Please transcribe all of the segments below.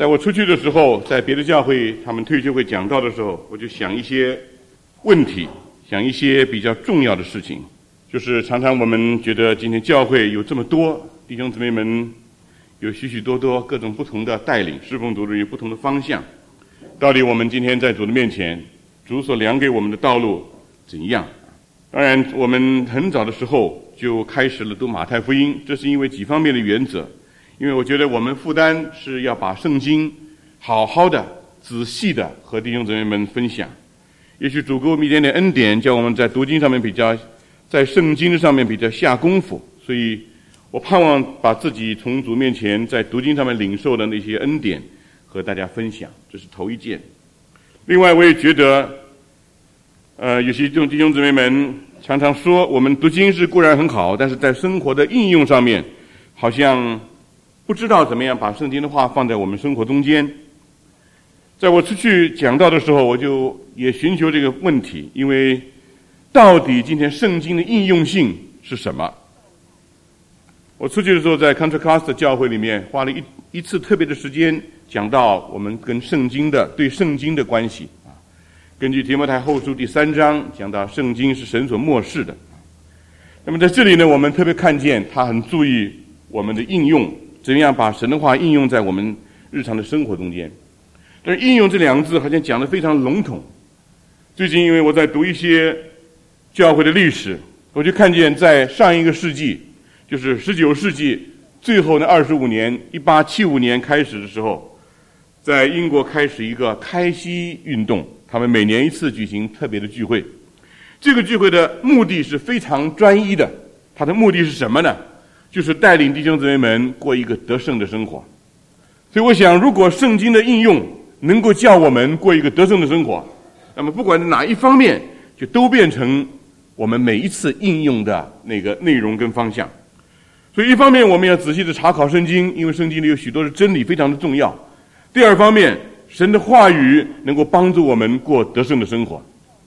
在我出去的时候，在别的教会他们退休会讲道的时候，我就想一些问题，想一些比较重要的事情。就是常常我们觉得今天教会有这么多弟兄姊妹们，有许许多多各种不同的带领，侍奉主的人有不同的方向。到底我们今天在主的面前，主所量给我们的道路怎样？当然，我们很早的时候就开始了读马太福音，这是因为几方面的原则。因为我觉得我们负担是要把圣经好好的、仔细的和弟兄姊妹们分享。也许主给我们一点点恩典，叫我们在读经上面比较，在圣经上面比较下功夫。所以我盼望把自己从主面前在读经上面领受的那些恩典和大家分享，这是头一件。另外，我也觉得，有些弟兄姊妹们常常说，我们读经是固然很好，但是在生活的应用上面，好像不知道怎么样把圣经的话放在我们生活中间。在我出去讲道的时候，我就也寻求这个问题，因为到底今天圣经的应用性是什么？我出去的时候，在 Contra Costa 教会里面花了一次特别的时间讲到我们跟圣经的对圣经的关系啊。根据提摩太后书第3章讲到圣经是神所默示的。那么在这里呢，我们特别看见他很注意我们的应用，怎样把神的话应用在我们日常的生活中间。但是应用这两个字好像讲得非常笼统。最近因为我在读一些教会的历史，我就看见在上一个世纪，就是19世纪最后那25年1875年开始的时候，在英国开始一个开西运动，他们每年一次举行特别的聚会。这个聚会的目的是非常专一的，它的目的是什么呢？就是带领弟兄姊妹们过一个得胜的生活。所以我想，如果圣经的应用能够叫我们过一个得胜的生活，那么不管哪一方面，就都变成我们每一次应用的那个内容跟方向。所以一方面我们要仔细的查考圣经，因为圣经里有许多的真理非常的重要。第二方面，神的话语能够帮助我们过得胜的生活。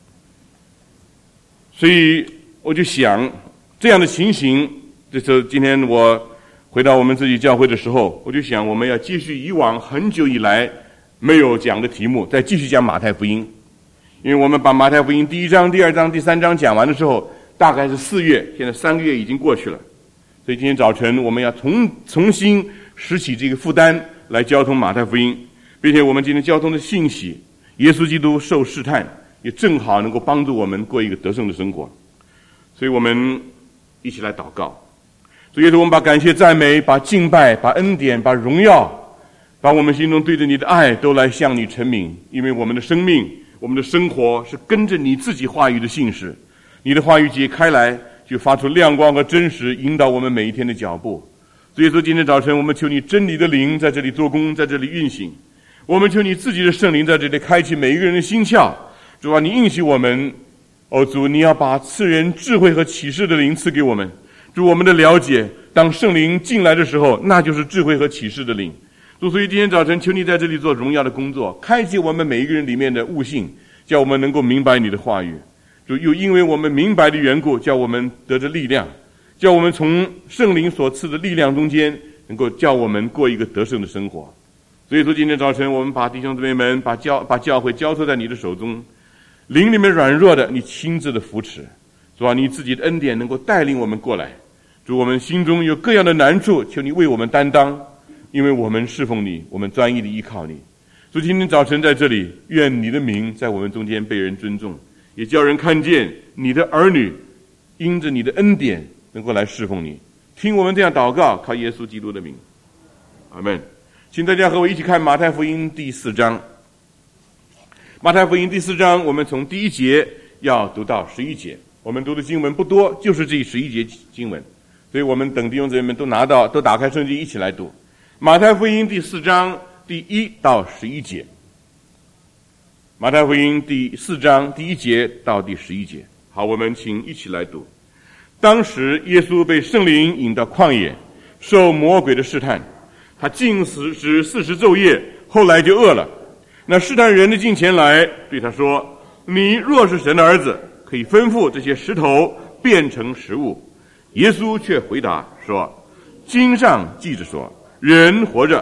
所以我就想，这样的情形，这是今天我回到我们自己教会的时候，我就想我们要继续以往很久以来没有讲的题目，再继续讲马太福音。因为我们把马太福音第1章、第2章、第3章讲完的时候，大概是4月，现在3个月已经过去了。所以今天早晨我们要重新拾起这个负担来交通马太福音，并且我们今天交通的信息，耶稣基督受试探，也正好能够帮助我们过一个得胜的生活。所以我们一起来祷告。所以我们把感谢赞美，把敬拜，把恩典，把荣耀，把我们心中对着你的爱都来向你陈明。因为我们的生命，我们的生活是跟着你自己话语的信使，你的话语解开来，就发出亮光和真实，引导我们每一天的脚步。所以说今天早晨我们求你真理的灵在这里做工，在这里运行。我们求你自己的圣灵在这里开启每一个人的心窍。主啊，你应许我们，主，你要把赐人智慧和启示的灵赐给我们。主，我们的了解，当圣灵进来的时候，那就是智慧和启示的灵。主，所以今天早晨求你在这里做荣耀的工作，开启我们每一个人里面的悟性，叫我们能够明白你的话语。主，又因为我们明白的缘故，叫我们得着力量，叫我们从圣灵所赐的力量中间，能够叫我们过一个得胜的生活。所以说今天早晨我们把弟兄姊妹们把教会交托在你的手中，灵里面软弱的你亲自的扶持。主啊，你自己的恩典能够带领我们过来。主，我们心中有各样的难处，求你为我们担当，因为我们侍奉你，我们专一的依靠你。主，今天早晨在这里，愿你的名在我们中间被人尊重，也叫人看见你的儿女因着你的恩典能够来侍奉你。听我们这样祷告，靠耶稣基督的名，阿们。请大家和我一起看马太福音第4章。马太福音第4章，我们从第1节要读到11节。我们读的经文不多，就是这11节经文，所以我们等弟兄姊妹们都打开圣经一起来读。马太福音第4章第1到11节。马太福音第4章第1节到第11节。好，我们请一起来读。当时耶稣被圣灵引到旷野，受魔鬼的试探，他禁食40昼夜，后来就饿了。那试探人的近前来，对他说：你若是神的儿子，可以吩咐这些石头变成食物。耶稣却回答说：经上记着说，人活着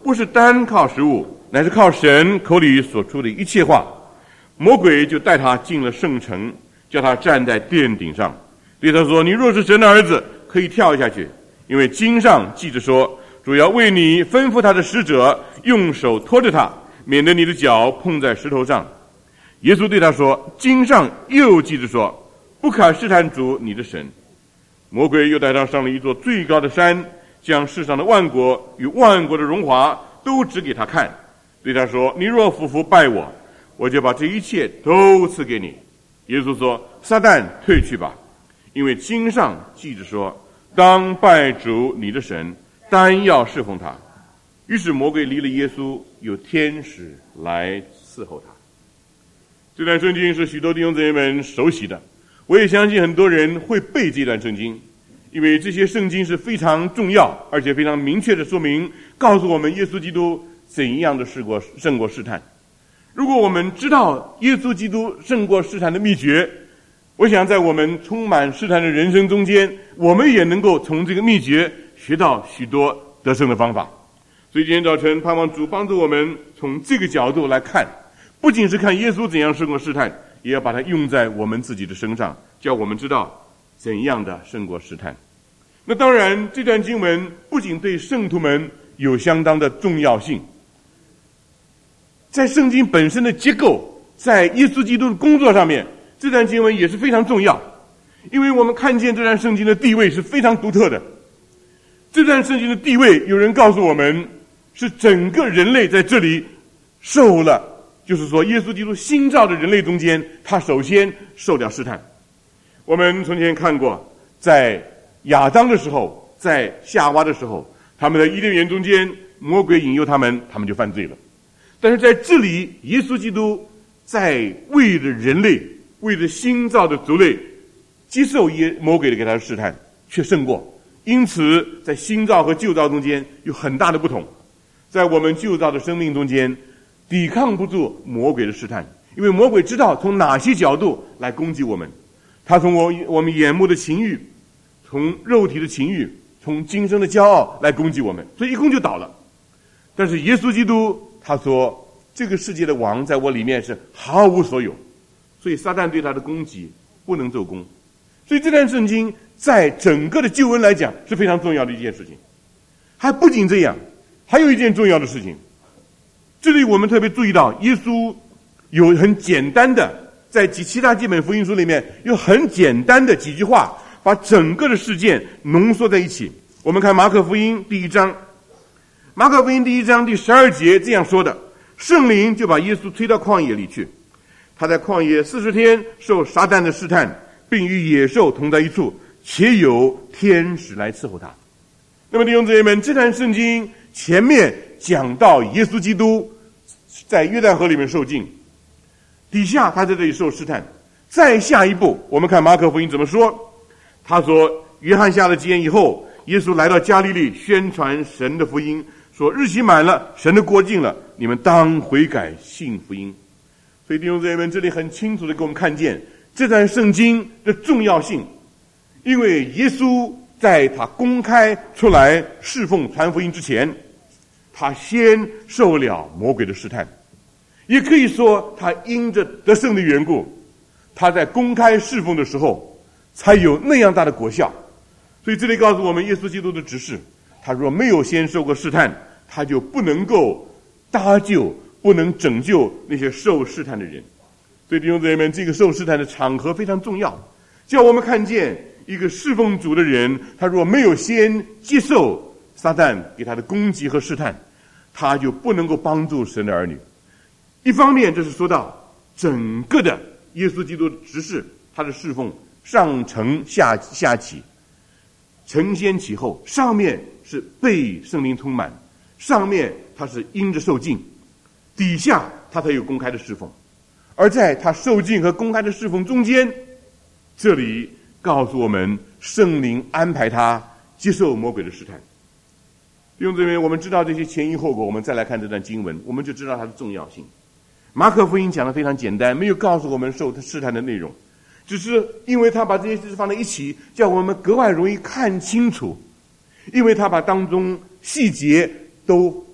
不是单靠食物，乃是靠神口里所出的一切话。魔鬼就带他进了圣城，叫他站在殿顶上，对他说：你若是神的儿子，可以跳下去，因为经上记着说，主要为你吩咐他的使者，用手托着他，免得你的脚碰在石头上。耶稣对他说：经上又记着说，不可试探主你的神。魔鬼又带他上了一座最高的山，将世上的万国与万国的荣华都指给他看，对他说：你若俯伏拜我，我就把这一切都赐给你。耶稣说：撒旦退去吧，因为经上记着说，当拜主你的神，单要侍奉他。于是魔鬼离了耶稣，有天使来伺候他。这段圣经是许多弟兄姊妹们熟悉的，我也相信很多人会背这段圣经，因为这些圣经是非常重要，而且非常明确的说明，告诉我们耶稣基督怎样的胜过试探。如果我们知道耶稣基督胜过试探的秘诀，我想在我们充满试探的人生中间，我们也能够从这个秘诀学到许多得胜的方法。所以今天早晨盼望主帮助我们从这个角度来看，不仅是看耶稣怎样胜过试探，也要把它用在我们自己的身上，叫我们知道怎样的胜过试探。那当然，这段经文不仅对圣徒们有相当的重要性，在圣经本身的结构，在耶稣基督的工作上面，这段经文也是非常重要。因为我们看见这段圣经的地位是非常独特的。这段圣经的地位，有人告诉我们，是整个人类在这里受了，就是说耶稣基督新造的人类中间，他首先受了试探。我们从前看过，在亚当的时候，在夏娃的时候，他们在伊甸园中间，魔鬼引诱他们，他们就犯罪了。但是在这里，耶稣基督在为了人类，为了新造的族类，接受魔鬼的给他的试探，却胜过。因此在新造和旧造中间有很大的不同。在我们旧造的生命中间，抵抗不住魔鬼的试探，因为魔鬼知道从哪些角度来攻击我们。他从我们眼目的情欲，从肉体的情欲，从今生的骄傲来攻击我们，所以一攻就倒了。但是耶稣基督他说，这个世界的王在我里面是毫无所有，所以撒旦对他的攻击不能奏功。所以这段圣经在整个的救恩来讲是非常重要的一件事情。还不仅这样，还有一件重要的事情，这里我们特别注意到，耶稣有很简单的，在其他基本福音书里面有很简单的几句话，把整个的事件浓缩在一起。我们看马可福音第1章，马可福音第1章第12节这样说的：圣灵就把耶稣推到旷野里去，他在旷野40天受撒旦的试探，并与野兽同在一处，且有天使来伺候他。那么弟兄姊妹们，这段圣经前面讲到耶稣基督在约旦河里面受浸，底下他在这里受试探。再下一步，我们看马可福音怎么说。他说，约翰下了监以后，耶稣来到加利利，宣传神的福音，说日期满了，神的国近了，你们当悔改信福音。所以弟兄姊妹们，这里很清楚的给我们看见这段圣经的重要性。因为耶稣在他公开出来侍奉传福音之前，他先受了魔鬼的试探，也可以说他因着得胜的缘故，他在公开侍奉的时候才有那样大的果效。所以这里告诉我们，耶稣基督的指示，他若没有先受过试探，他就不能够搭救，不能拯救那些受试探的人。所以弟兄姊妹们，这个受试探的场合非常重要，叫我们看见一个侍奉主的人，他若没有先接受撒旦给他的攻击和试探，他就不能够帮助神的儿女。一方面，这是说到整个的耶稣基督的执事，他的侍奉上承下启，承先启后，上面是被圣灵充满，上面他是因着受浸，底下他才有公开的侍奉。而在他受浸和公开的侍奉中间，这里告诉我们，圣灵安排他接受魔鬼的试探。弟兄姊妹，我们知道这些前因后果，我们再来看这段经文，我们就知道它的重要性。马可福音讲得非常简单，没有告诉我们受试探的内容，只是因为他把这些事放在一起，叫我们格外容易看清楚，因为他把当中细节都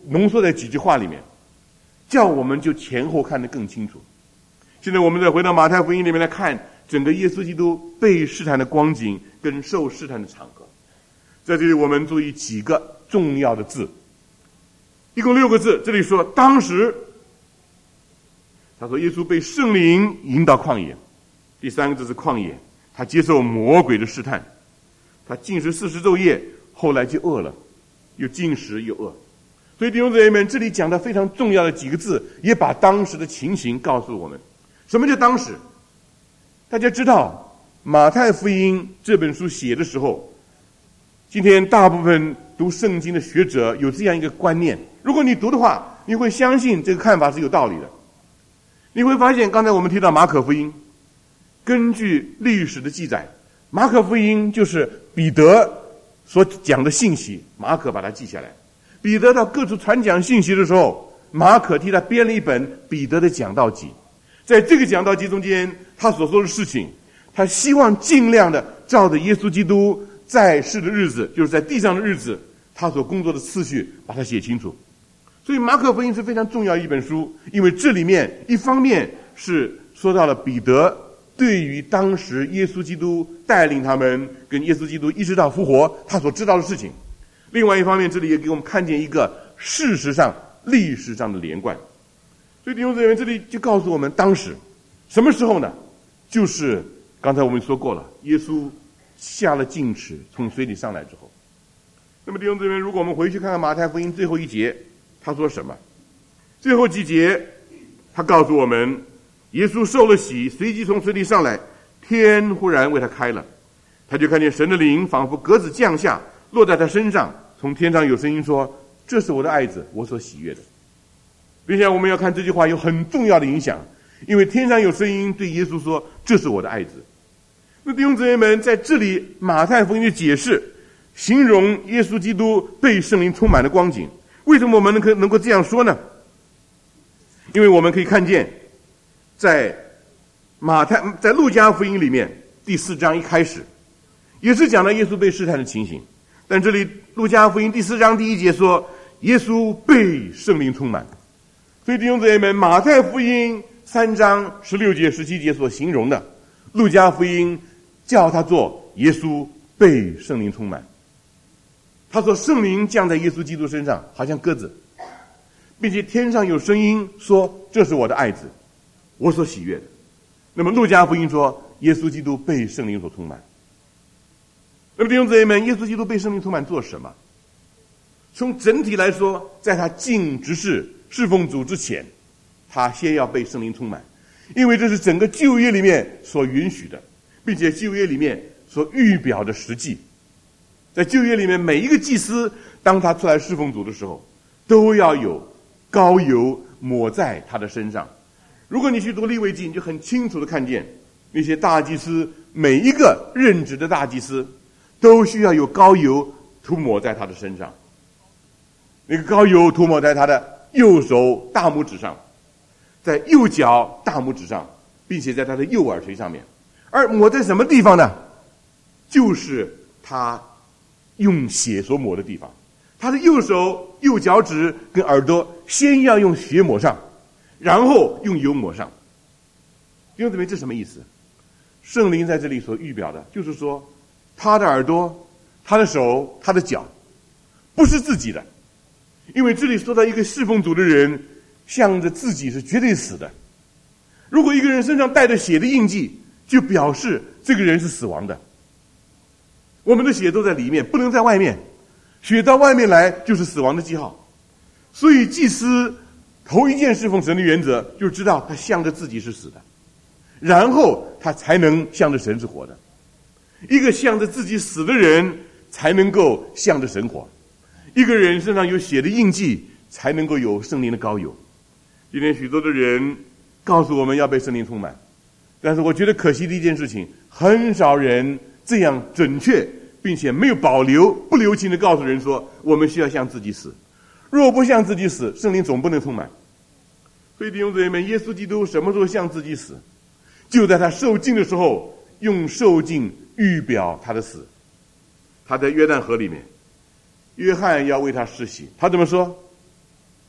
浓缩在几句话里面，叫我们就前后看得更清楚。现在我们再回到马太福音里面来看整个耶稣基督被试探的光景跟受试探的场合。在这里我们注意几个重要的字，一共6个字。这里说当时，他说耶稣被圣灵引导旷野。第3个字是旷野，他接受魔鬼的试探，他禁食40昼夜，后来就饿了，又禁食又饿。所以弟兄姊妹们，这里讲的非常重要的几个字，也把当时的情形告诉我们。什么叫当时？大家知道马太福音这本书写的时候，今天大部分读圣经的学者有这样一个观念，如果你读的话，你会相信这个看法是有道理的。你会发现刚才我们提到马可福音，根据历史的记载，马可福音就是彼得所讲的信息，马可把它记下来。彼得到各处传讲信息的时候，马可替他编了一本彼得的讲道集。在这个讲道集中间，他所说的事情，他希望尽量的照着耶稣基督在世的日子，就是在地上的日子，他所工作的次序把它写清楚。所以马可福音是非常重要的一本书，因为这里面一方面是说到了彼得对于当时耶稣基督带领他们跟耶稣基督一直到复活他所知道的事情，另外一方面这里也给我们看见一个事实上历史上的连贯。所以弟兄姊妹，这里就告诉我们当时什么时候呢？就是刚才我们说过了，耶稣下了禁食从水里上来之后。那么弟兄姊妹，如果我们回去看看马太福音最后一节，他说什么？最后几节他告诉我们，耶稣受了洗，随即从水里上来，天忽然为他开了，他就看见神的灵仿佛鸽子降下，落在他身上，从天上有声音说，这是我的爱子，我所喜悦的。并且我们要看这句话有很重要的影响，因为天上有声音对耶稣说，这是我的爱子。那弟兄姊妹们，在这里马太福音的解释形容耶稣基督被圣灵充满的光景。为什么我们能够这样说呢？因为我们可以看见在路加福音里面第4章一开始也是讲了耶稣被试探的情形，但这里路加福音第4章第1节说耶稣被圣灵充满。所以弟兄姊妹们，马太福音3章16节17节所形容的，路加福音叫他做耶稣被圣灵充满。他说圣灵降在耶稣基督身上，好像鸽子，并且天上有声音说，这是我的爱子，我所喜悦的。那么路加福音说耶稣基督被圣灵所充满。那么弟兄姊妹们，耶稣基督被圣灵充满做什么？从整体来说，在他尽职事侍奉主之前，他先要被圣灵充满，因为这是整个旧约里面所允许的，并且旧约里面所预表的实际。在旧约里面，每一个祭司当他出来侍奉主的时候，都要有膏油抹在他的身上。如果你去读利未记，你就很清楚的看见那些大祭司，每一个任职的大祭司都需要有膏油涂抹在他的身上。那个膏油涂抹在他的右手大拇指上，在右脚大拇指上，并且在他的右耳垂上面。而抹在什么地方呢？就是他用血所抹的地方。他的右手右脚趾跟耳朵先要用血抹上，然后用油抹上。弟兄姊妹，这什么意思？圣灵在这里所预表的就是说，他的耳朵、他的手、他的脚不是自己的，因为这里说到一个侍奉主的人向着自己是绝对死的。如果一个人身上带着血的印记，就表示这个人是死亡的。我们的血都在里面，不能在外面，血到外面来就是死亡的记号。所以祭司头一件侍奉神的原则就是知道他向着自己是死的，然后他才能向着神是活的。一个向着自己死的人才能够向着神活，一个人身上有血的印记才能够有圣灵的膏油。今天许多的人告诉我们要被圣灵充满，但是我觉得可惜的一件事情，很少人这样准确并且没有保留不留情的告诉人说，我们需要向自己死。若不向自己死，圣灵总不能充满。所以弟兄姊妹们，耶稣基督什么时候向自己死？就在他受浸的时候，用受浸预表他的死。他在约旦河里面，约翰要为他施洗，他怎么说？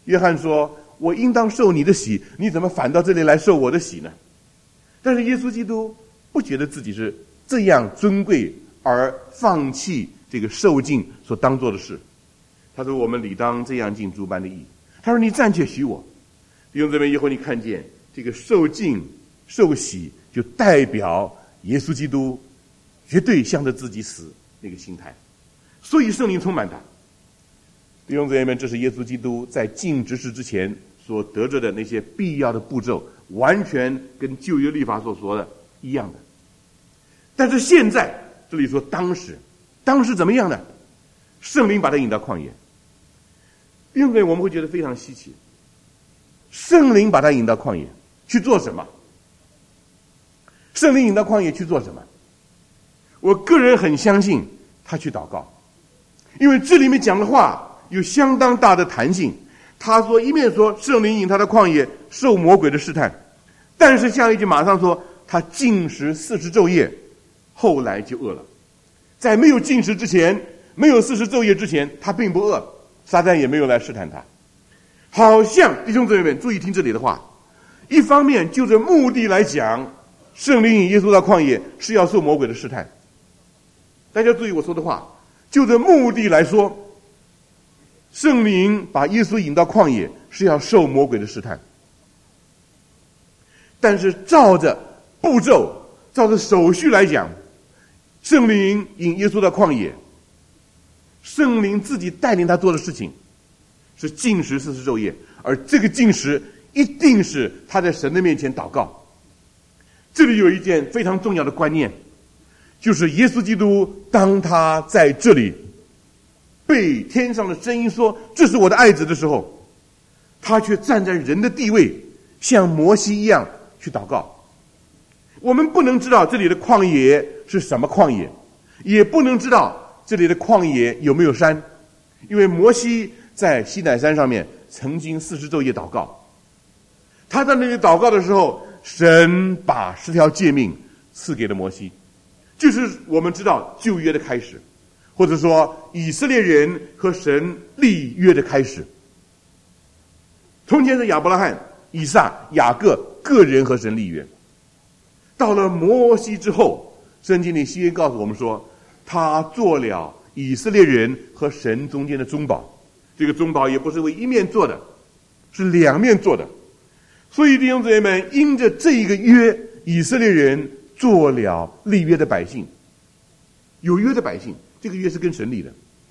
约翰说，我应当受你的洗，你怎么反到这里来受我的洗呢？但是耶稣基督不觉得自己是这样尊贵而放弃这个受尽所当做的事。他说，我们理当这样尽诸般的义。他说，你暂且许我。弟兄姊妹，以后你看见这个受尽受洗，就代表耶稣基督绝对向着自己死那个心态，所以圣灵充满他。弟兄姊妹们，这是耶稣基督在尽职事之前所得着的那些必要的步骤，完全跟旧约律法所说的一样的。但是现在这里说当时怎么样呢？圣灵把他引到旷野。弟兄姊妹，我们会觉得非常稀奇，圣灵把他引到旷野去做什么？圣灵引到旷野去做什么？我个人很相信他去祷告，因为这里面讲的话有相当大的弹性。他说，一面说圣灵引他的旷野受魔鬼的试探，但是下一句马上说他禁食40昼夜，后来就饿了。在没有禁食之前，没有40昼夜之前，他并不饿，撒旦也没有来试探他。好像弟兄姊妹们注意听这里的话，一方面就着目的来讲，圣灵引耶稣到旷野是要受魔鬼的试探。大家注意我说的话，就着目的来说，圣灵把耶稣引到旷野是要受魔鬼的试探。但是照着步骤，照着手续来讲，圣灵引耶稣到旷野，圣灵自己带领他做的事情是禁食40昼夜，而这个禁食一定是他在神的面前祷告。这里有一件非常重要的观念，就是耶稣基督当他在这里被天上的声音说这是我的爱子的时候，他却站在人的地位，像摩西一样去祷告。我们不能知道这里的旷野是什么旷野，也不能知道这里的旷野有没有山，因为摩西在西乃山上面曾经40昼夜祷告。他在那里祷告的时候，神把10条诫命赐给了摩西，就是我们知道旧约的开始，或者说以色列人和神立约的开始。从前是亚伯拉罕、以撒、雅各个人和神立约，到了摩西之后，圣经里新约告诉我们说，他做了以色列人和神中间的中保。这个中保也不是为一面做的，是两面做的。所以弟兄姊妹们，因着这一个约，以色列人做了立约的百姓，有约的百姓，这个约是跟神立的。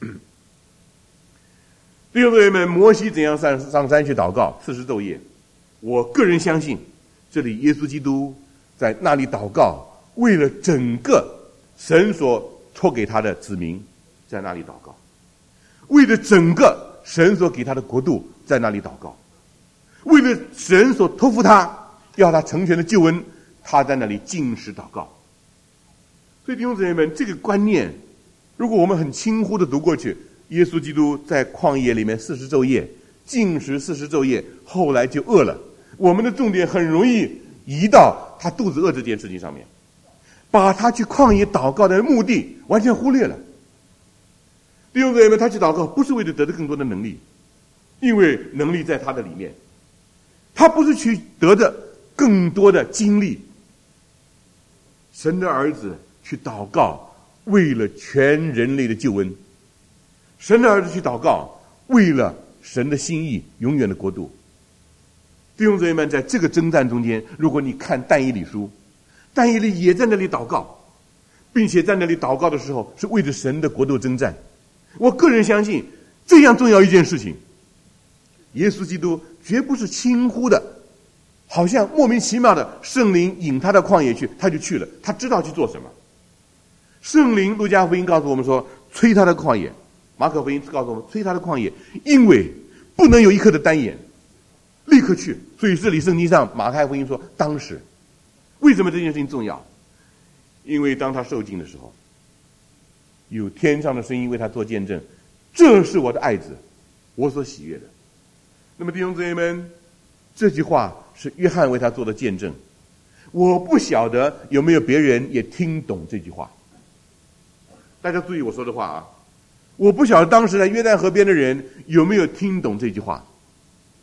弟兄姊妹们，摩西怎样上山去祷告40昼夜，我个人相信这里耶稣基督在那里祷告，为了整个神所托给他的子民在那里祷告，为了整个神所给他的国度在那里祷告，为了神所托付他要他成全的救恩，他在那里禁食祷告。所以弟兄姊妹们，这个观念如果我们很轻忽的读过去，耶稣基督在旷野里面40昼夜禁食40昼夜，后来就饿了，我们的重点很容易移到他肚子饿这件事情上面，把他去旷野祷告的目的完全忽略了。弟兄姊妹们，他去祷告不是为了得到更多的能力，因为能力在他的里面，他不是去得的更多的经历。神的儿子去祷告，为了全人类的救恩。神的儿子去祷告，为了神的心意，永远的国度。弟兄姊妹们，在这个征战中间，如果你看但以理书，但以理也在那里祷告，并且在那里祷告的时候是为着神的国度征战。我个人相信这样重要一件事情，耶稣基督绝不是轻忽的，好像莫名其妙的圣灵引他到旷野去，他就去了，他知道去做什么。圣灵路加福音告诉我们说催他的旷野，马可福音告诉我们催他的旷野，因为不能有一刻的单言，立刻去。所以这里圣经上马太福音说当时。为什么这件事情重要？因为当他受尽的时候，有天上的声音为他做见证，这是我的爱子，我所喜悦的。那么弟兄姊妹们，这句话是约翰为他做的见证。我不晓得有没有别人也听懂这句话。大家注意我说的话啊！我不晓得当时在约旦河边的人有没有听懂这句话。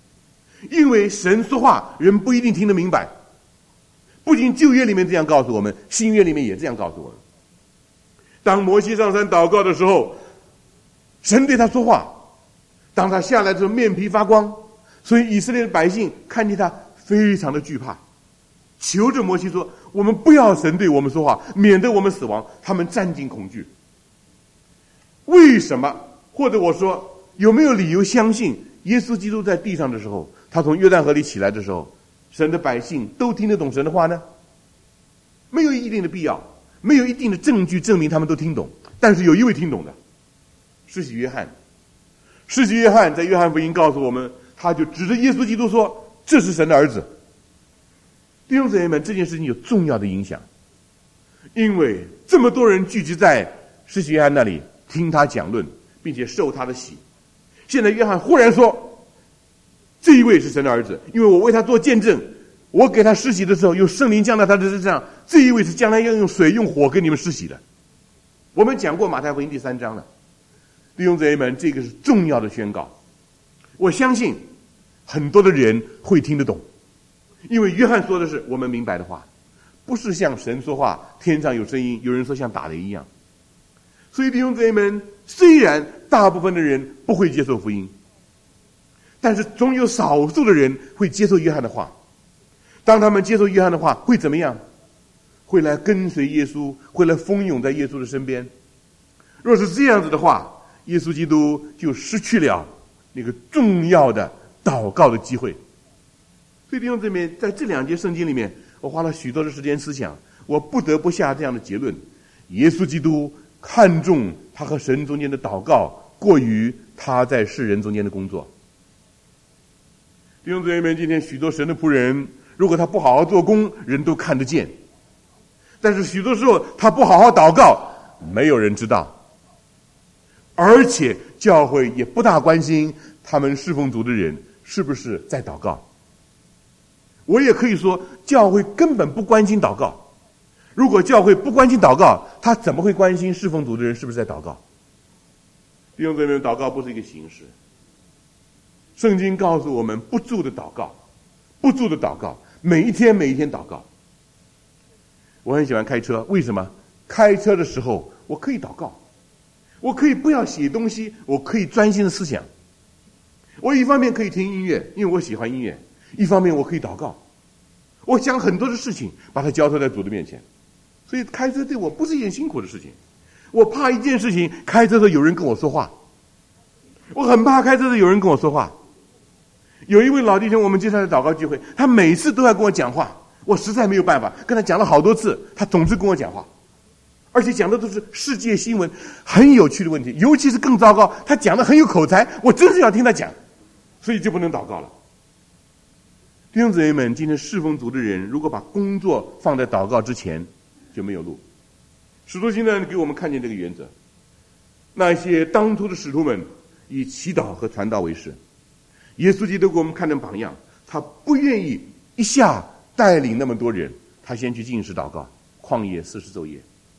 因为神说话，人不一定听得明白。不仅旧约里面这样告诉我们，新约里面也这样告诉我们。当摩西上山祷告的时候，神对他说话，当他下来的时候面皮发光，所以以色列的百姓看见他非常的惧怕，求着摩西说，我们不要神对我们说话，免得我们死亡。他们战惊恐惧。为什么？或者我说，有没有理由相信耶稣基督在地上的时候，他从约旦河里起来的时候，神的百姓都听得懂神的话呢？没有一定的必要，没有一定的证据证明他们都听懂。但是有一位听懂的，施洗约翰。施洗约翰在约翰福音告诉我们，他就指着耶稣基督说，这是神的儿子。弟兄姊妹们，这件事情有重要的影响，因为这么多人聚集在施洗约翰那里听他讲论，并且受他的洗。现在约翰忽然说，这一位是神的儿子，因为我为他做见证，我给他施洗的时候有圣灵降到他的身上，这一位是将来要用水用火给你们施洗的。我们讲过马太福音第3章了。弟兄姊妹们，这个是重要的宣告，我相信很多的人会听得懂，因为约翰说的是我们明白的话，不是像神说话天上有声音，有人说像打雷一样。所以弟兄姊妹们，虽然大部分的人不会接受福音，但是总有少数的人会接受约翰的话。当他们接受约翰的话，会怎么样？会来跟随耶稣，会来蜂拥在耶稣的身边。若是这样子的话，耶稣基督就失去了那个重要的祷告的机会。所以弟兄姊妹，在这2节圣经里面，我花了许多的时间思想，我不得不下这样的结论：耶稣基督看重他和神中间的祷告，过于他在世人中间的工作。弟兄姊妹们，今天许多神的仆人，如果他不好好做工，人都看得见；但是许多时候他不好好祷告，没有人知道。而且教会也不大关心他们侍奉主的人是不是在祷告。我也可以说，教会根本不关心祷告。如果教会不关心祷告，他怎么会关心侍奉主的人是不是在祷告？弟兄姊妹们，祷告不是一个形式。圣经告诉我们，不住的祷告，不住的祷告，每一天祷告。我很喜欢开车，为什么？开车的时候我可以祷告，我可以不要写东西，我可以专心的思想。我一方面可以听音乐，因为我喜欢音乐；一方面我可以祷告。我想很多的事情，把它交托在主的面前。所以开车对我不是一件辛苦的事情。我怕一件事情，开车的时候有人跟我说话，我很怕开车的时候有人跟我说话。有一位老弟兄，我们经常在祷告聚会，他每次都要跟我讲话，我实在没有办法，跟他讲了好多次，他总是跟我讲话，而且讲的都是世界新闻，很有趣的问题，尤其是更糟糕，他讲的很有口才，我真是要听他讲，所以就不能祷告了。弟兄姊妹们，今天侍奉主的人，如果把工作放在祷告之前，就没有路。使徒行传给我们看见这个原则，那些当初的使徒们以祈祷和传道为事。耶稣基督给我们看成榜样，他不愿意一下带领那么多人，他先去禁食祷告，旷野40昼夜。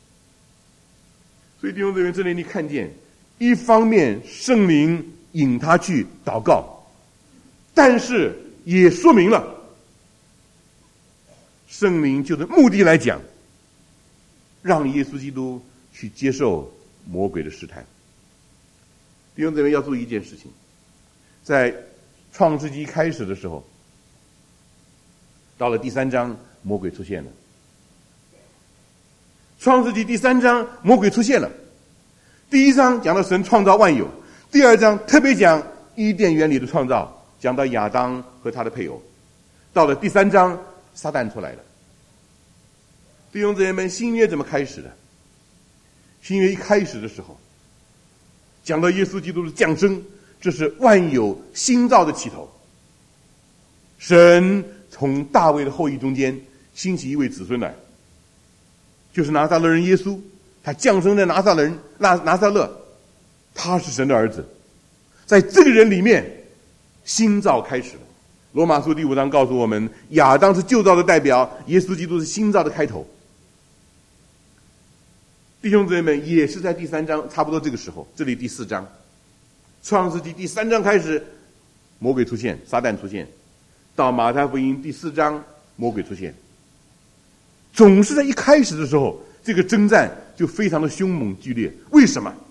所以弟兄姊妹，这里你看见，一方面圣灵引他去祷告，但是也说明了圣灵就是目的来讲，让耶稣基督去接受魔鬼的试探。弟兄姊妹要注意一件事情，在创世纪开始的时候，到了第3章，魔鬼出现了。创世纪第3章，魔鬼出现了。第1章讲到神创造万有，第2章特别讲伊甸园里的创造，讲到亚当和他的配偶。到了第3章，撒旦出来了。弟兄姊妹们，新约怎么开始的？新约一开始的时候，讲到耶稣基督的降生，这是万有新造的起头。神从大卫的后裔中间兴起一位子孙来，就是拿撒勒人耶稣，他降生在拿撒勒，他是神的儿子。在这个人里面，新造开始了。罗马书第5章告诉我们，亚当是旧造的代表，耶稣基督是新造的开头。弟兄姊妹们，也是在第3章差不多这个时候，这里第4章，创世纪第3章开始，魔鬼出现，撒旦出现。 到马太福音第4章，魔鬼出现。总是在一开始的时候，这个征战就非常的凶猛剧烈。为什么？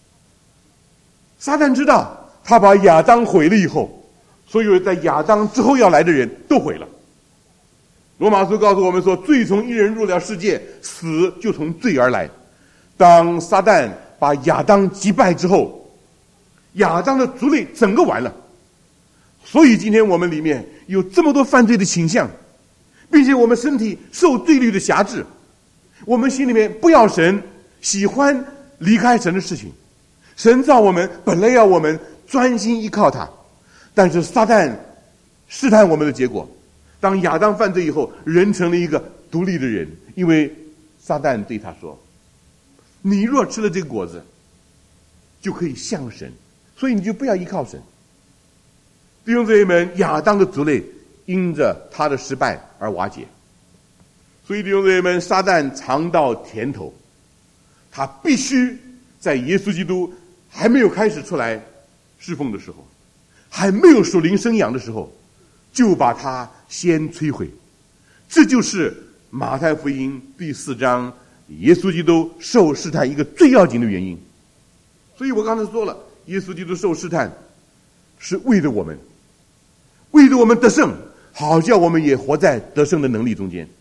撒旦知道他把亚当毁了以后，所有在亚当之后要来的人都毁了。罗马书告诉我们说，罪从一人入了世界，死就从罪而来。当撒旦把亚当击败之后，亚当的族类整个完了。所以今天我们里面有这么多犯罪的倾向，并且我们身体受罪律的辖制，我们心里面不要神，喜欢离开神的事情。神造我们本来要我们专心依靠他，但是撒旦试探我们的结果，当亚当犯罪以后，人成了一个独立的人，因为撒旦对他说，你若吃了这个果子就可以像神，所以你就不要依靠神。弟兄姊妹们，亚当的族类因着他的失败而瓦解，所以弟兄姊妹们，撒旦尝到甜头，他必须在耶稣基督还没有开始出来侍奉的时候，还没有属灵生养的时候，就把他先摧毁。这就是马太福音第4章耶稣基督受试探一个最要紧的原因。所以我刚才说了，耶稣基督受试探是为了我们，为了我们得胜，好叫我们也活在得胜的能力中间。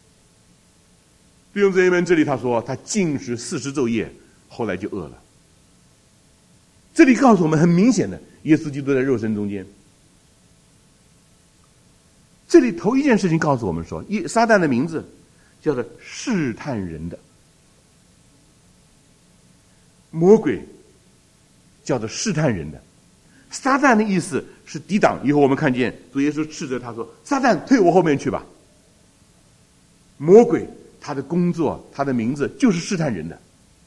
弟兄姊妹们，这里他说他禁食40昼夜，后来就饿了。这里告诉我们很明显的，耶稣基督在肉身中间。这里头一件事情告诉我们说，撒旦的名字叫做试探人的，魔鬼叫做试探人的。撒旦的意思是抵挡，以后我们看见主耶稣斥责他说，撒旦退我后面去吧。魔鬼他的工作，他的名字就是试探人的。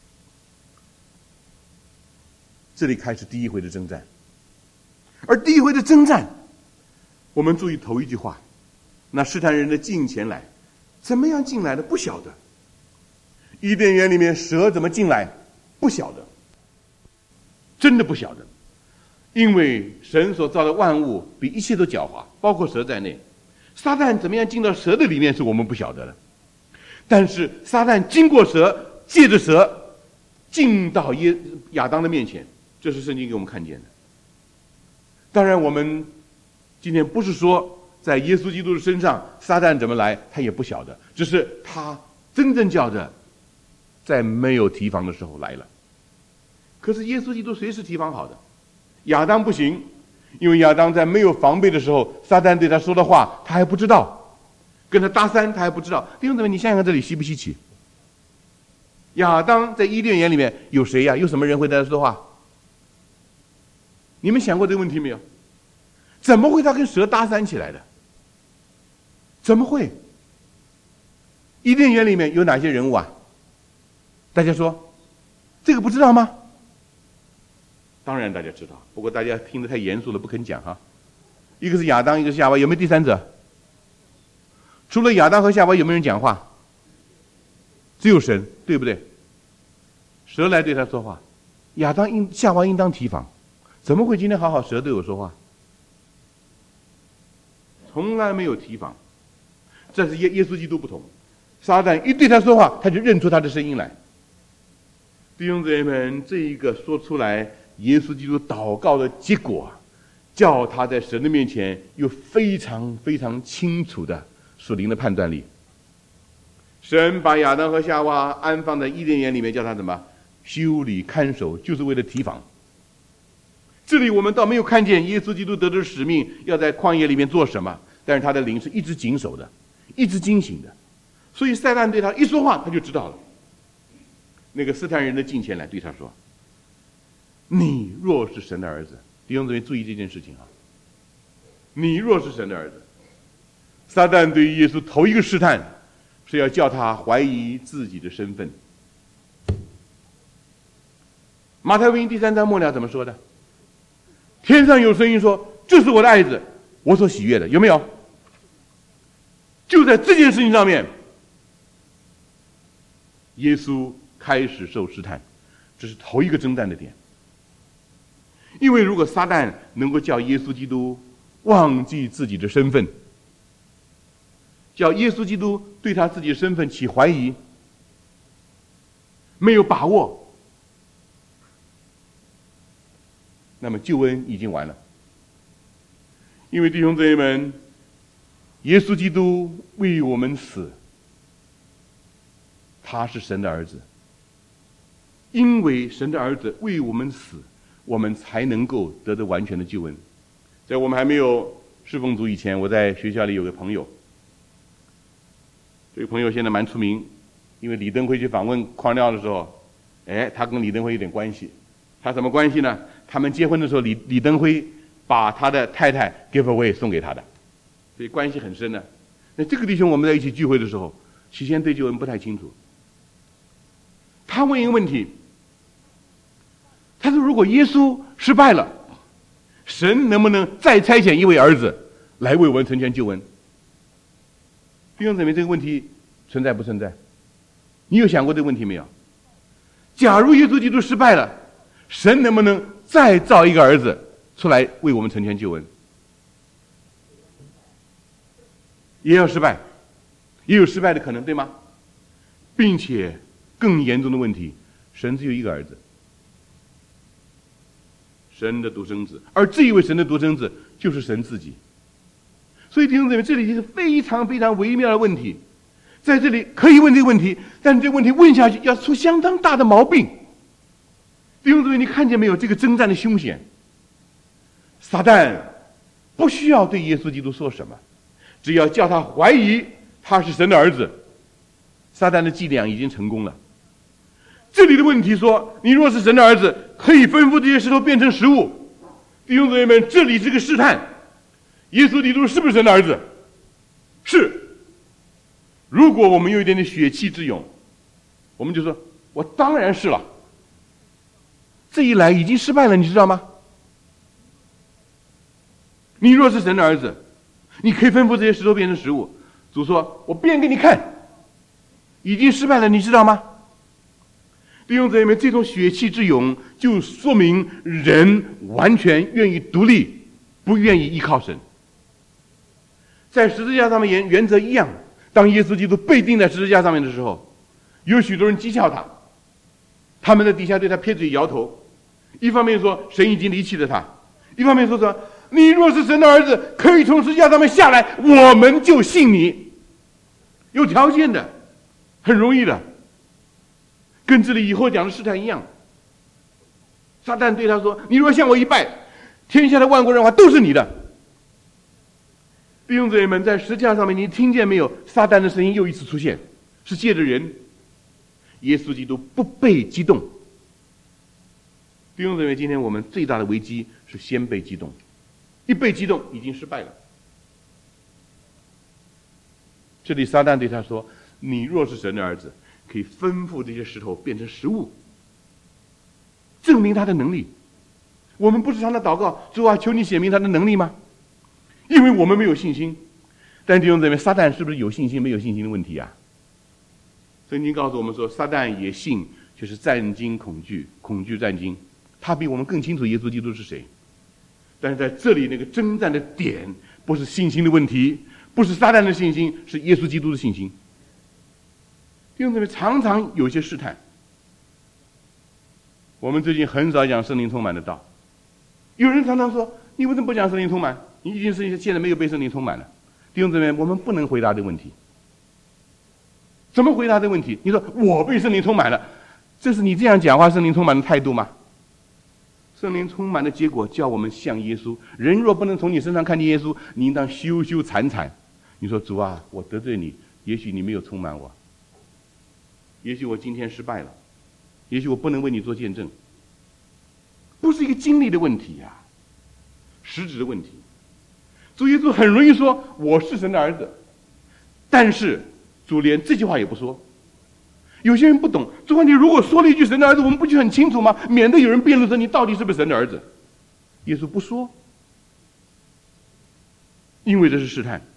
这里开始第一回的征战，而第一回的征战，我们注意头一句话，那试探人的进前来，怎么样进来的不晓得。伊甸园里面蛇怎么进来不晓得，真的不晓得。因为神所造的万物比一切都狡猾，包括蛇在内。撒旦怎么样进到蛇的里面是我们不晓得的，但是撒旦经过蛇，借着蛇进到亚当的面前，这是圣经给我们看见的。当然我们今天不是说在耶稣基督的身上撒旦怎么来他也不晓得，只是他真正叫着在没有提防的时候来了。可是耶稣基督随时提防好的，亚当不行，因为亚当在没有防备的时候，撒旦对他说的话他还不知道，跟他搭讪他还不知道。弟兄姊妹，你想想这里稀不稀奇？亚当在伊甸园里面有谁呀？有什么人会对他说话？你们想过这个问题没有？怎么会他跟蛇搭讪起来的？怎么会？伊甸园里面有哪些人物啊？大家说这个不知道吗？当然大家知道，不过大家听得太严肃了，不肯讲哈。一个是亚当，一个是夏娃，有没有第三者？除了亚当和夏娃，有没有人讲话？只有神，对不对？蛇来对他说话，夏娃应当提防。怎么会今天好好蛇对我说话？从来没有提防。这是耶稣基督不同，撒旦一对他说话，他就认出他的声音来。弟兄姊妹们，这一个说出来耶稣基督祷告的结果，叫他在神的面前有非常非常清楚的属灵的判断力。神把亚当和夏娃安放在伊甸园里面，叫他怎么修理看守，就是为了提防。这里我们倒没有看见耶稣基督得着使命要在旷野里面做什么，但是他的灵是一直谨守的，一直警醒的。所以撒旦对他一说话他就知道了。那个试探人的近前来对他说，你若是神的儿子，弟兄姊妹注意这件事情啊！你若是神的儿子，撒旦对于耶稣头一个试探是要叫他怀疑自己的身份。马太福音第3章末了怎么说的？天上有声音说，这是我的爱子，我所喜悦的，有没有？就在这件事情上面，耶稣开始受试探，这是头一个征战的点。因为如果撒旦能够叫耶稣基督忘记自己的身份，叫耶稣基督对他自己的身份起怀疑，没有把握，那么救恩已经完了。因为弟兄姊妹们，耶稣基督为我们死，他是神的儿子。因为神的儿子为我们死，我们才能够得到完全的救恩。在我们还没有侍奉主以前，我在学校里有个朋友，这个朋友现在蛮出名，因为李登辉去访问矿料的时候，他跟李登辉有点关系。他什么关系呢？他们结婚的时候，李登辉把他的太太 give away 送给他的，所以关系很深的。那这个弟兄我们在一起聚会的时候，起先对救恩不太清楚。他问一个问题，他说如果耶稣失败了，神能不能再差遣一位儿子来为我们成全救恩？弟兄姊妹，这个问题存在不存在？你有想过这个问题没有？假如耶稣基督失败了，神能不能再造一个儿子出来为我们成全救恩？也要失败，也有失败的可能，对吗？并且更严重的问题，神只有一个儿子，神的独生子，而这一位神的独生子就是神自己。所以弟兄姊妹，这里是非常非常微妙的问题，在这里可以问这个问题，但是这个问题问下去要出相当大的毛病。弟兄姊妹，你看见没有这个征战的凶险？撒旦不需要对耶稣基督说什么，只要叫他怀疑他是神的儿子，撒旦的伎俩已经成功了。这里的问题说，你若是神的儿子，可以吩咐这些石头变成食物。弟兄姊妹们，这里是个试探，耶稣基督是不是神的儿子？是。如果我们有一点点血气之勇，我们就说我当然是了。这一来已经失败了，你知道吗？你若是神的儿子，你可以吩咐这些石头变成食物。主说我变给你看，已经失败了，你知道吗？弟兄姊妹们，这种血气之勇就说明人完全愿意独立，不愿意依靠神。在十字架上面原则一样，当耶稣基督被钉在十字架上面的时候，有许多人讥笑他，他们在底下对他撇嘴摇头，一方面说神已经离弃了他，一方面说你若是神的儿子，可以从十字架上面下来，我们就信你。有条件的，很容易的，跟这里以后讲的试探一样。撒旦对他说，你若向我一拜，天下的万国人话都是你的。弟兄姊妹们，在十字架上面，你听见没有？撒旦的声音又一次出现，是借着人。耶稣基督不被激动。弟兄姊妹，今天我们最大的危机是先被激动，一被激动已经失败了。这里撒旦对他说，你若是神的儿子，可以吩咐这些石头变成食物，证明他的能力。我们不是常常祷告，主啊，求你显明他的能力吗？因为我们没有信心。但弟兄姊妹，撒旦是不是有信心没有信心的问题啊？圣经告诉我们说，撒旦也信，就是战惊恐惧，恐惧战惊。他比我们更清楚耶稣基督是谁。但是在这里那个征战的点，不是信心的问题，不是撒旦的信心，是耶稣基督的信心。弟兄姊妹，常常有些试探。我们最近很少讲圣灵充满的道，有人常常说，你为什么不讲圣灵充满？你已经是现在没有被圣灵充满了。弟兄姊妹，我们不能回答这个问题。怎么回答这个问题？你说我被圣灵充满了，这是你这样讲话圣灵充满的态度吗？圣灵充满的结果叫我们像耶稣。人若不能从你身上看见耶稣，你应当羞羞惨惨。你说主啊，我得罪你，也许你没有充满我，也许我今天失败了，也许我不能为你做见证。不是一个经历的问题呀，实质的问题。主耶稣很容易说我是神的儿子，但是主连这句话也不说。有些人不懂，主啊，你如果说了一句神的儿子，我们不就很清楚吗？免得有人辩论说你到底是不是神的儿子。耶稣不说，因为这是试探。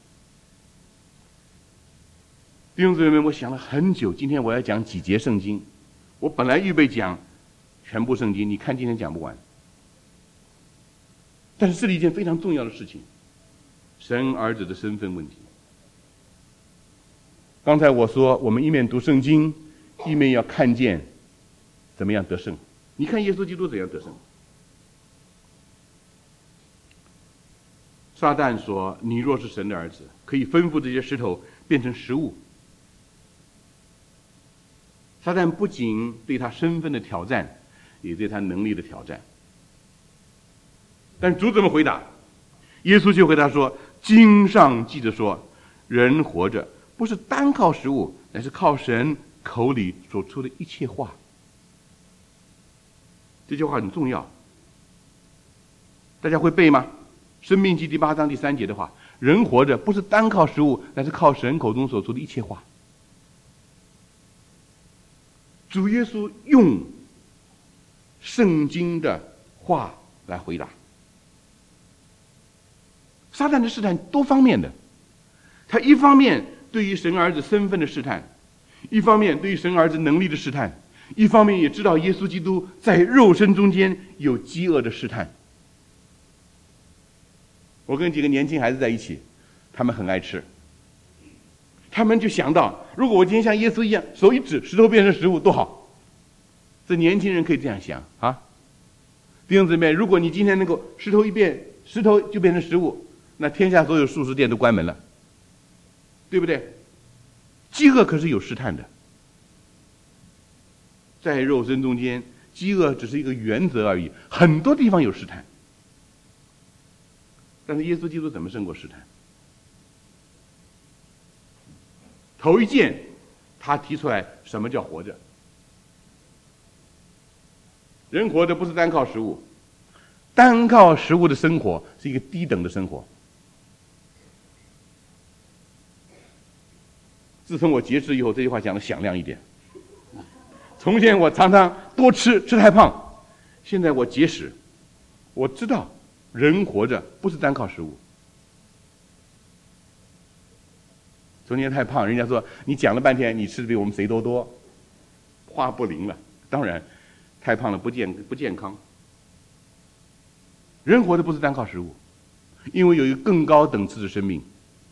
弟兄姊妹们，我想了很久，今天我要讲几节圣经。我本来预备讲全部圣经，你看今天讲不完。但是这里一件非常重要的事情， 神儿子的身份问题。刚才我说，我们一面读圣经，一面要看见怎么样得胜。你看耶稣基督怎样得胜？撒旦说：“你若是神的儿子，可以吩咐这些石头变成食物。”撒旦不仅对他身份的挑战，也对他能力的挑战。但主怎么回答？耶稣就回答说：“经上记着说，人活着不是单靠食物，乃是靠神口里所出的一切话。”这句话很重要，大家会背吗？申命记第8章第3节的话，人活着不是单靠食物，乃是靠神口中所出的一切话。主耶稣用圣经的话来回答。撒旦的试探多方面的，他一方面对于神儿子身份的试探，一方面对于神儿子能力的试探，一方面也知道耶稣基督在肉身中间有饥饿的试探。我跟几个年轻孩子在一起，他们很爱吃，他们就想到，如果我今天像耶稣一样，手一指，石头变成食物多好。这年轻人可以这样想啊，弟兄姊妹，如果你今天能够石头一变，石头就变成食物，那天下所有素食店都关门了，对不对？饥饿可是有试探的，在肉身中间，饥饿只是一个原则而已，很多地方有试探。但是耶稣基督怎么胜过试探？头一件，他提出来什么叫活着。人活着不是单靠食物，单靠食物的生活是一个低等的生活。自从我节制以后，这句话讲得响亮一点。从前我常常多吃太胖，现在我节食，我知道人活着不是单靠食物。从前太胖，人家说你讲了半天，你吃的比我们谁都多，话不灵了。当然，太胖了不健康。人活着不是单靠食物，因为有一个更高等次的生命。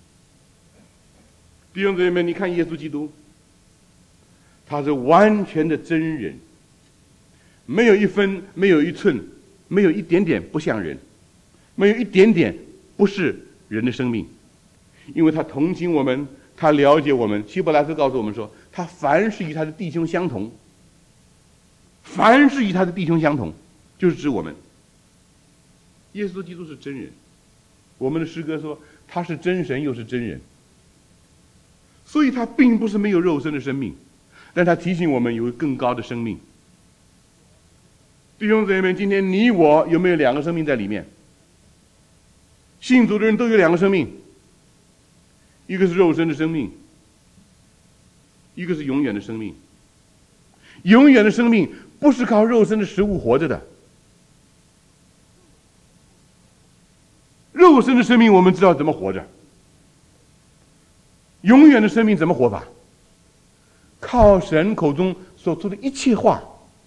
弟兄姊妹们，你看耶稣基督，他是完全的真人，没有一分，没有一寸，没有一点点不像人，没有一点点不是人的生命，因为他同情我们，他了解我们。希伯来书告诉我们说，他凡是与他的弟兄相同，凡是与他的弟兄相同，就是指我们。耶稣基督是真人，我们的诗歌说他是真神又是真人，所以他并不是没有肉身的生命，但他提醒我们有更高的生命。弟兄姊妹们，今天你我有没有两个生命在里面？信主的人都有两个生命，一个是肉身的生命，一个是永远的生命。永远的生命不是靠肉身的食物活着的。肉身的生命我们知道怎么活着，永远的生命怎么活法？靠神口中所出的一切话。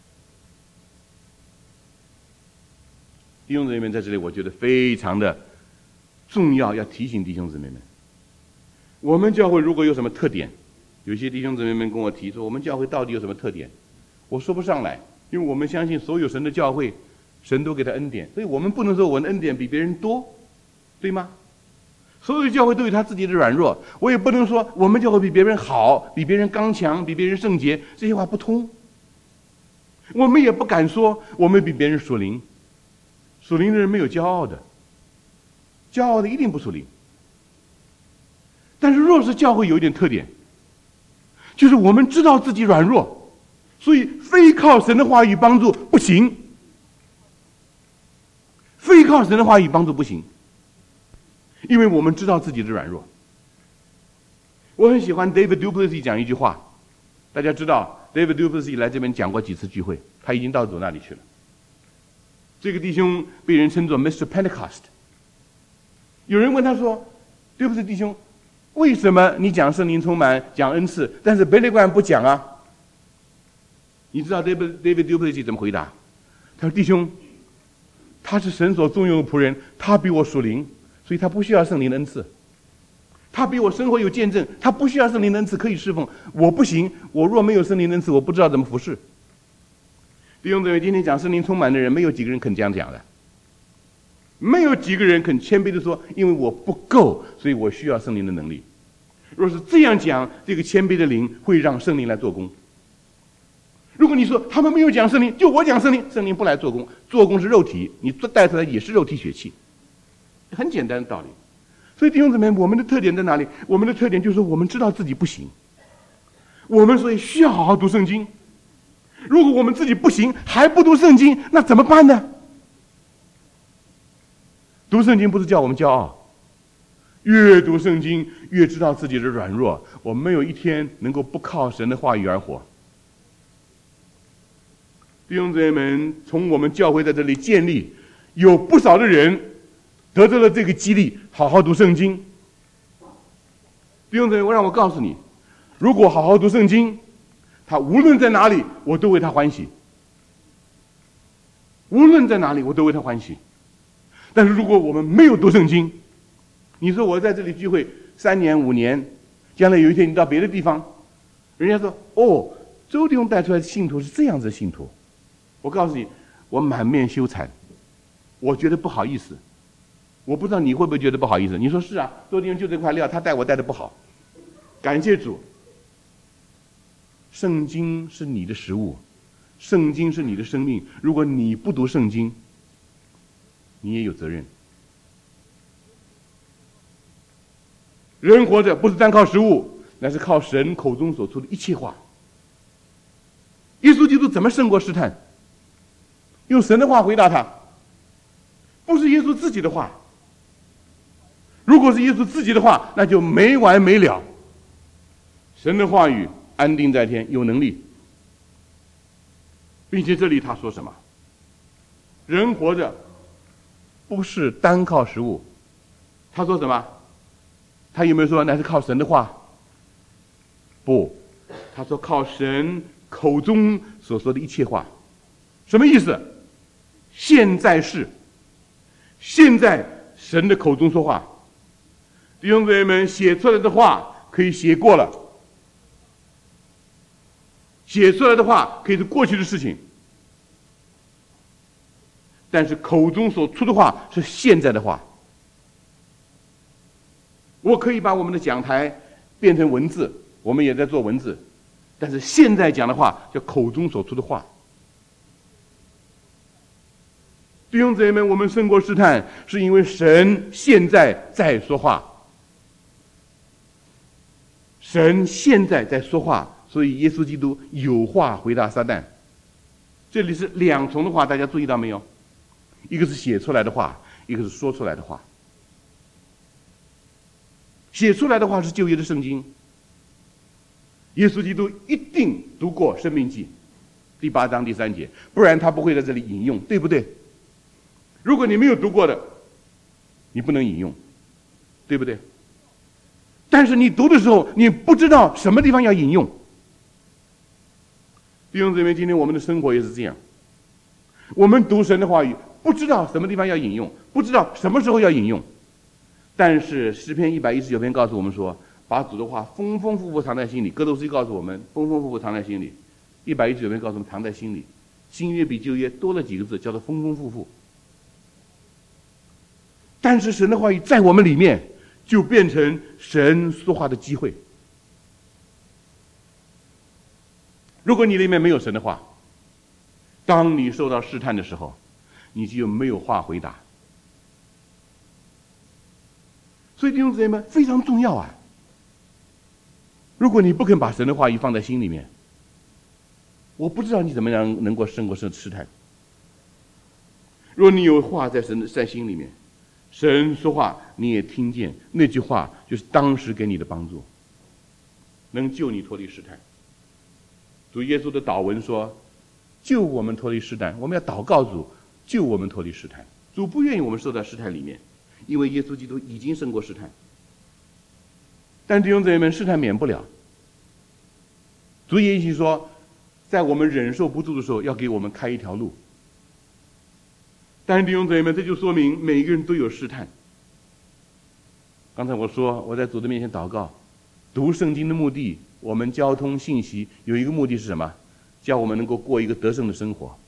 弟兄姊妹们，在这里我觉得非常的重要，要提醒弟兄姊妹们，我们教会如果有什么特点，有些弟兄姊妹们跟我提说，我们教会到底有什么特点？我说不上来，因为我们相信所有神的教会，神都给他恩典，所以我们不能说我的恩典比别人多，对吗？所有教会都有他自己的软弱，我也不能说我们教会比别人好，比别人刚强，比别人圣洁，这些话不通。我们也不敢说我们比别人属灵，属灵的人没有骄傲的，骄傲的一定不属灵。但是若是教会有一点特点，就是我们知道自己软弱，所以非靠神的话语帮助不行，非靠神的话语帮助不行，因为我们知道自己的软弱。我很喜欢 David Duplessis 讲一句话，大家知道 David Duplessis 来这边讲过几次聚会，他已经到主那里去了。这个弟兄被人称作 Mr. Pentecost。 有人问他说，对不对弟兄，为什么你讲圣灵充满，讲恩赐，但是别的官不讲啊？你知道 David Duplessis 怎么回答？他说，弟兄，他是神所重用的仆人，他比我属灵， 所以他不需要圣灵的恩赐。他比我生活有见证，他不需要圣灵的恩赐可以侍奉。我不行，我若没有圣灵的恩赐，我不知道怎么服侍。弟兄姊妹，今天讲圣灵充满的人，没有几个人肯这样讲的，没有几个人肯谦卑的说，因为我不够，所以我需要圣灵的能力。若是这样讲，这个谦卑的灵会让圣灵来做工。如果你说他们没有讲圣灵，就我讲圣灵，圣灵不来做工，做工是肉体，你带出来也是肉体血气，很简单的道理。所以弟兄姊妹，我们的特点在哪里？我们的特点就是我们知道自己不行，我们所以需要好好读圣经。如果我们自己不行还不读圣经，那怎么办呢？读圣经不是叫我们骄傲，越读圣经越知道自己的软弱，我们没有一天能够不靠神的话语而活。弟兄姊妹们，从我们教会在这里建立，有不少的人得到了这个激励，好好读圣经。弟兄姊妹，我让我告诉你，如果好好读圣经，他无论在哪里，我都为他欢喜。无论在哪里，我都为他欢喜。但是如果我们没有读圣经，你说我在这里聚会3年5年，将来有一天你到别的地方，人家说哦，周弟兄带出来的信徒是这样子的信徒，我告诉你，我满面羞惭，我觉得不好意思。我不知道你会不会觉得不好意思？你说是啊，周弟兄就这块料，他带我带的不好。感谢主，圣经是你的食物，圣经是你的生命。如果你不读圣经，你也有责任。人活着不是单靠食物，乃是靠神口中所出的一切话。耶稣基督怎么胜过试探？用神的话回答他，不是耶稣自己的话。如果是耶稣自己的话，那就没完没了。神的话语安定在天，有能力，并且这里他说什么？人活着不是单靠食物。他说什么？他有没有说那是靠神的话？不，他说靠神口中所说的一切话。什么意思？现在是，现在神的口中说话。弟兄姊妹们，写出来的话可以写过了，写出来的话可以是过去的事情，但是口中所出的话是现在的话。我可以把我们的讲台变成文字，我们也在做文字，但是现在讲的话叫口中所出的话。弟兄姊妹们，我们胜过试探，是因为神现在在说话。神现在在说话，所以耶稣基督有话回答撒旦。这里是两重的话，大家注意到没有？一个是写出来的话，一个是说出来的话。写出来的话是旧约的圣经，耶稣基督一定读过《申命记》第8章第3节，不然他不会在这里引用，对不对？如果你没有读过的，你不能引用，对不对？但是你读的时候，你不知道什么地方要引用。弟兄姊妹，今天我们的生活也是这样，我们读神的话语，不知道什么地方要引用，不知道什么时候要引用。但是诗篇119篇告诉我们说，把主的话丰丰富富藏在心里。哥罗西告诉我们，丰丰富富藏在心里。119篇告诉我们，藏在心里。新约比旧约多了几个字，叫做丰丰富富。但是神的话语在我们里面，就变成神说话的机会。如果你里面没有神的话，当你受到试探的时候，你就没有话回答。所以弟兄姊妹们，非常重要啊！如果你不肯把神的话语放在心里面，我不知道你怎么样能够胜过试探。若你有话在神在心里面，神说话你也听见，那句话就是当时给你的帮助，能救你脱离试探。主耶稣的祷文说，救我们脱离试探。我们要祷告主救我们脱离试探。主不愿意我们受到试探里面，因为耶稣基督已经胜过试探。但弟兄姊妹们，试探免不了。主也一起说，在我们忍受不住的时候，要给我们开一条路。但是弟兄姊妹们，这就说明每一个人都有试探。 刚才我说我在主的面前祷告，读圣经的目的，我们交通信息有一个目的是什么？叫我们能够过一个得胜的生活。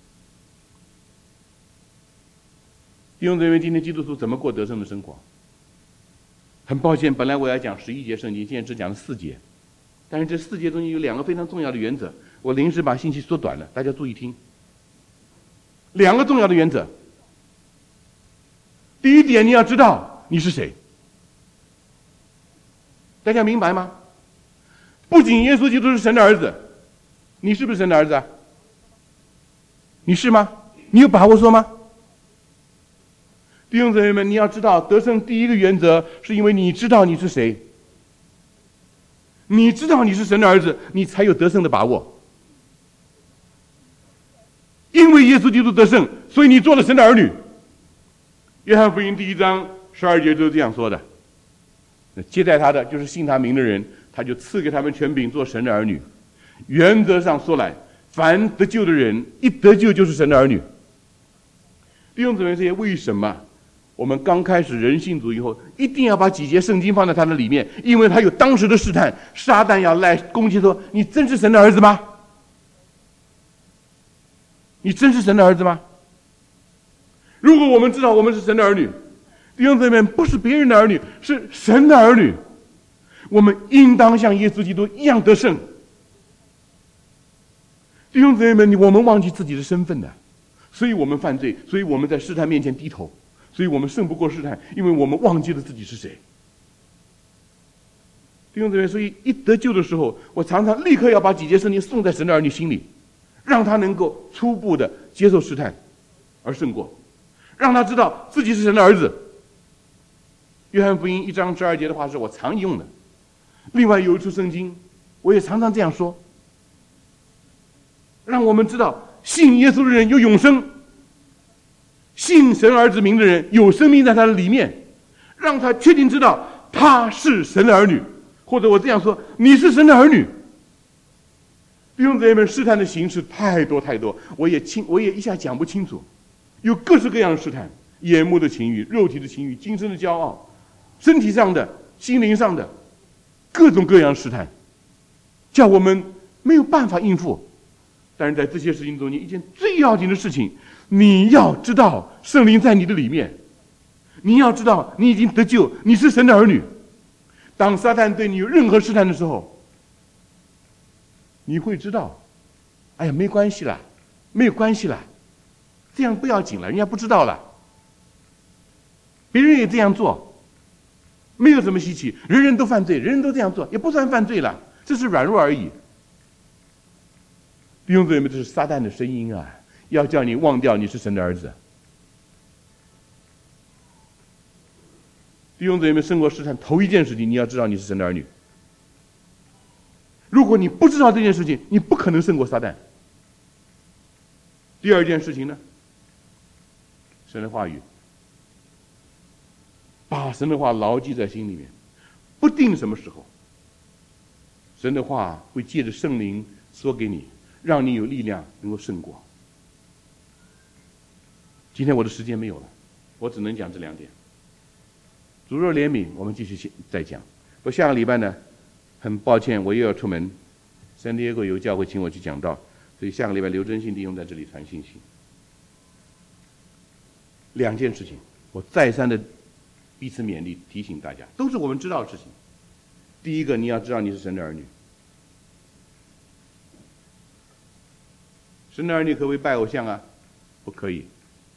弟兄姊妹，今天基督徒怎么过得胜的生活？很抱歉，本来我要讲11节圣经，现在只讲了4节，但是这4节中间有2个非常重要的原则，我临时把信息缩短了，大家注意听。2个重要的原则。第一点，你要知道你是谁。大家明白吗？不仅耶稣基督是神的儿子，你是不是神的儿子啊？你是吗？你有把握说吗？弟兄姊妹们，你要知道得胜第一个原则，是因为你知道你是谁。你知道你是神的儿子，你才有得胜的把握。因为耶稣基督得胜，所以你做了神的儿女。约翰福音第1章12节就是这样说的。接待他的就是信他名的人，他就赐给他们权柄做神的儿女。原则上说来，凡得救的人一得救就是神的儿女。弟兄姊妹，这些为什么我们刚开始人信主以后，一定要把几节圣经放在他的里面？因为他有当时的试探，撒旦要来攻击说：你真是神的儿子吗？你真是神的儿子吗？如果我们知道我们是神的儿女，弟兄姊妹，不是别人的儿女，是神的儿女，我们应当像耶稣基督一样得胜。弟兄姊妹们，我们忘记自己的身份的，所以我们犯罪，所以我们在试探面前低头，所以我们胜不过试探，因为我们忘记了自己是谁。弟兄姊妹，所以一得救的时候，我常常立刻要把几节圣经送在神的儿女心里，让他能够初步的接受试探而胜过，让他知道自己是神的儿子。约翰福音1章12节的话是我常用的。另外有一处圣经，我也常常这样说，让我们知道信耶稣的人有永生，信神儿子名的人有生命在他的里面，让他确定知道他是神的儿女，或者我这样说，你是神的儿女。弟兄姊妹们，试探的形式太多太多，我也一下讲不清楚，有各式各样的试探，眼目的情欲、肉体的情欲、今生的骄傲，身体上的、心灵上的各种各样的试探，叫我们没有办法应付。但是在这些事情中间，一件最要紧的事情，你要知道圣灵在你的里面，你要知道你已经得救，你是神的儿女。当撒旦对你有任何试探的时候，你会知道，哎呀，没关系啦，没有关系啦，这样不要紧了，人家不知道了，别人也这样做，没有什么稀奇，人人都犯罪，人人都这样做，也不算犯罪了，这是软弱而已。弟兄姊妹，这是撒旦的声音啊，要叫你忘掉你是神的儿子。弟兄姊妹，胜过试探头一件事情，你要知道你是神的儿女。如果你不知道这件事情，你不可能胜过撒旦。第二件事情呢，神的话语，把神的话牢记在心里面，不定什么时候，神的话会借着圣灵说给你，让你有力量能够胜过。今天我的时间没有了，我只能讲这2点。主若怜悯，我们继续再讲。我下个礼拜呢，很抱歉我又要出门，圣地亚哥有教会请我去讲道，所以下个礼拜刘真信弟兄在这里传信息。2件事情，我再三的彼此勉励提醒大家，都是我们知道的事情。第一个，你要知道你是神的儿女。神的儿女可不可以拜偶像啊？不可以。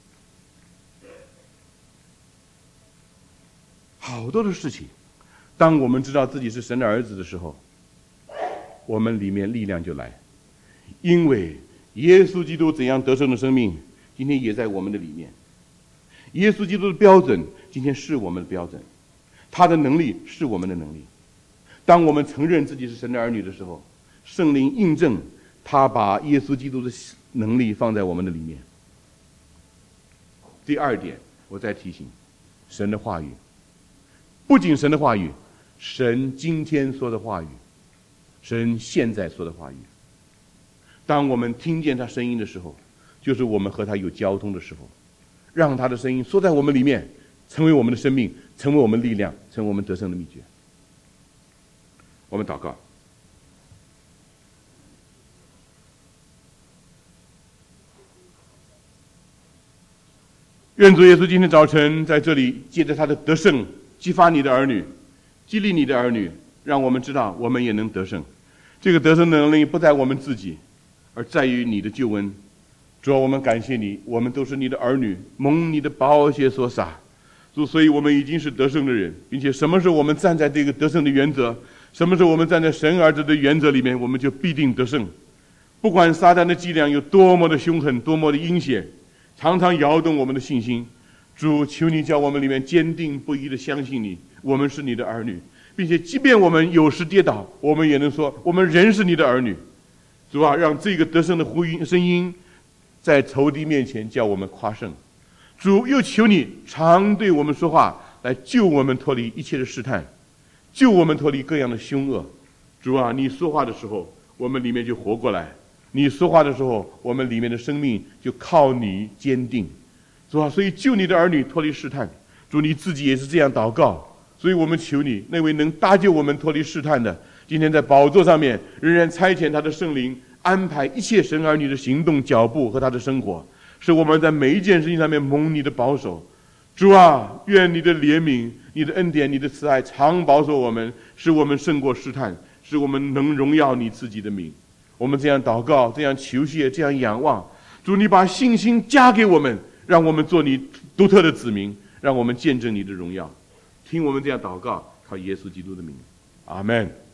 好多的事情，当我们知道自己是神的儿子的时候，我们里面力量就来。因为耶稣基督怎样得胜的生命，今天也在我们的里面。耶稣基督的标准，今天是我们的标准。他的能力是我们的能力。当我们承认自己是神的儿女的时候，圣灵印证他把耶稣基督的能力放在我们的里面。第2点，我再提醒，神的话语，不仅神的话语，神今天说的话语，神现在说的话语。当我们听见他声音的时候，就是我们和他有交通的时候，让他的声音说在我们里面，成为我们的生命， 成为我们力量，成为我们得胜的秘诀。我们祷告。愿主耶稣今天早晨在这里借着他的得胜，激发你的儿女，激励你的儿女，让我们知道我们也能得胜。这个得胜的能力不在我们自己，而在于你的救恩。主啊，我们感谢你，我们都是你的儿女，蒙你的宝血所洒。主，所以我们已经是得胜的人，并且什么时候我们站在这个得胜的原则，什么时候我们站在神儿子的原则里面，我们就必定得胜。不管撒旦的伎俩有多么的凶狠，多么的阴险，常常摇动我们的信心。主，求你叫我们里面坚定不移地相信你，我们是你的儿女，并且即便我们有时跌倒，我们也能说我们仍是你的儿女。主啊，让这个得胜的声音在仇敌面前叫我们夸胜。主，又求你常对我们说话，来救我们脱离一切的试探，救我们脱离各样的凶恶。主啊，你说话的时候，我们里面就活过来；你说话的时候，我们里面的生命就靠你坚定。主啊，所以救你的儿女脱离试探。主，你自己也是这样祷告，所以我们求你，那位能搭救我们脱离试探的，今天在宝座上面仍然差遣他的圣灵，安排一切神儿女的行动脚步和他的生活，使我们在每一件事情上面蒙你的保守。主啊，愿你的怜悯、你的恩典、你的慈爱常保守我们，使我们胜过试探，使我们能荣耀你自己的名。我们这样祷告，这样求谢，这样仰望。主，你把信心加给我们，让我们做你独特的子民，让我们见证你的荣耀。听我们这样祷告，靠耶稣基督的名，阿们。